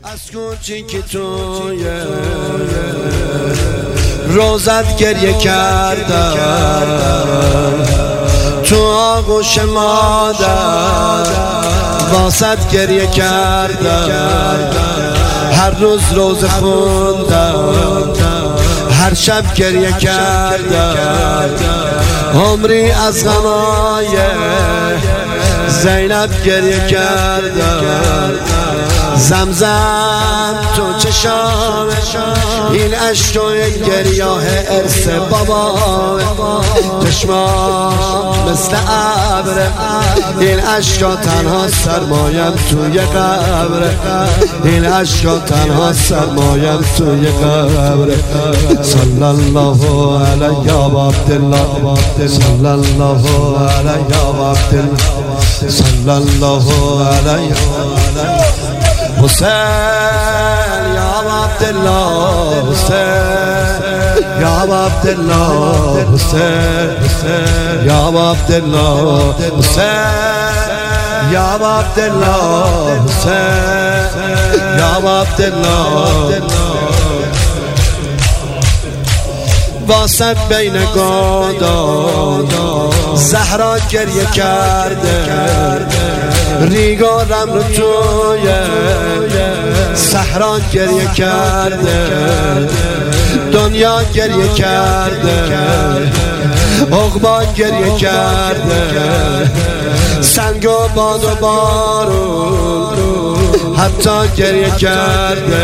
از کوچیکی توی روزت گریه کردم، تو آغوش مادر واسط گریه کردم، هر روز روزه خوندم، هر شب گریه کردم، عمری از غمای زینب گریه کردم. زمزم تو چشام این عشق و این گریاه ارث بابا، چشمام مثل ابر این عشقا تنها سرمایم توی قبر، این عشقا تنها سرمایم توی قبر. صلی الله علی عبدالله، صلی الله علی عبدالله، صلی الله علی حسین یا عبدالله، حسین یا عبدالله، حسین یا عبدالله، حسین یا عبدالله، حسین یا عبدالله. واسط بین گودان زهرا گریه کرده، ریگارم رو توی صحرا گریه کرده، دنیا گریه کرده، عقبا گریه کرده، سنگ و باد و بارون حتی گریه کرده،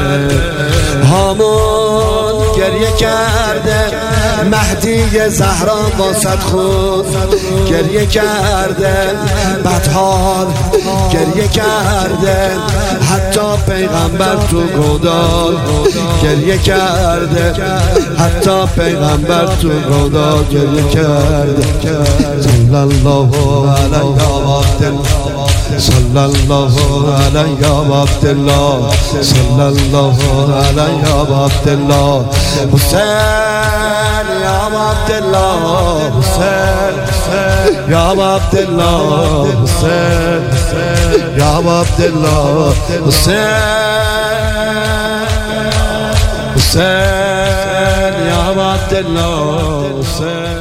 هامون گریه کرده، مهدی زهرا واسط خود گریه کرده، بدحال گریه کرده، حتی پیغمبر تو گودال گریه کرده، حتی پیغمبر تو گودال گریه کرده. صلی الله علی عبدالله، صلی الله علی عبدالله، صلی الله علی عبدالله، حسین یا عبدالله، حسین یا عبدالله، حسین یا عبدالله، حسین یا عبدالله، حسین.